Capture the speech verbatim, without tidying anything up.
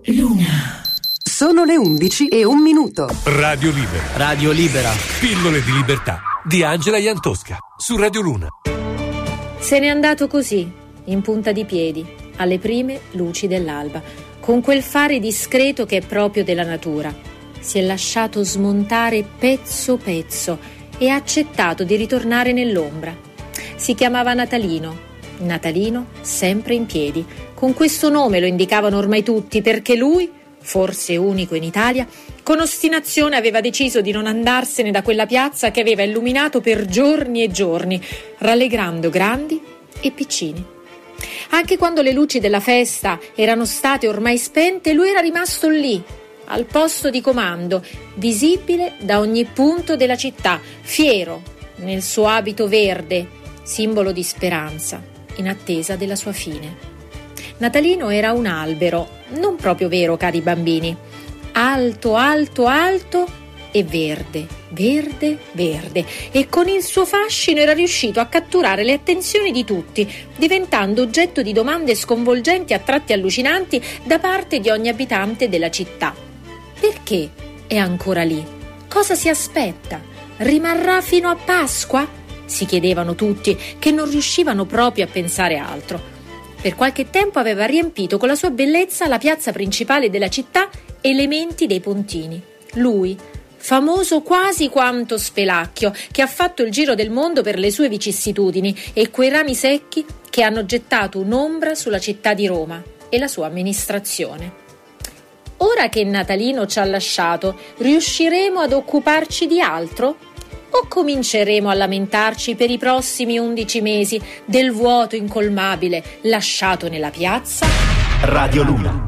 Luna. Sono le undici e un minuto. Radio Libera. Radio Libera. Pillole di libertà di Angela Iantosca su Radio Luna. Se n'è andato così, in punta di piedi, alle prime luci dell'alba, con quel fare discreto che è proprio della natura. Si è lasciato smontare pezzo pezzo e ha accettato di ritornare nell'ombra. Si chiamava Natalino. Natalino sempre in piedi. Con questo nome lo indicavano ormai tutti, perché lui, forse unico in Italia, con ostinazione aveva deciso di non andarsene da quella piazza che aveva illuminato per giorni e giorni, rallegrando grandi e piccini. Anche quando le luci della festa erano state ormai spente, lui era rimasto lì, al posto di comando, visibile da ogni punto della città, fiero nel suo abito verde, simbolo di speranza, in attesa della sua fine. Natalino era un albero, non proprio vero, cari bambini, alto, alto, alto e verde, verde, verde, e con il suo fascino era riuscito a catturare le attenzioni di tutti, diventando oggetto di domande sconvolgenti a tratti allucinanti da parte di ogni abitante della città. Perché è ancora lì? Cosa si aspetta? Rimarrà fino a Pasqua? Si chiedevano tutti, che non riuscivano proprio a pensare altro. Per qualche tempo aveva riempito con la sua bellezza la piazza principale della città e le menti dei pontini. Lui, famoso quasi quanto Spelacchio, che ha fatto il giro del mondo per le sue vicissitudini, e quei rami secchi che hanno gettato un'ombra sulla città di Roma e la sua amministrazione. Ora che Natalino ci ha lasciato, riusciremo ad occuparci di altro? O cominceremo a lamentarci per i prossimi undici mesi del vuoto incolmabile lasciato nella piazza? Radio Luna.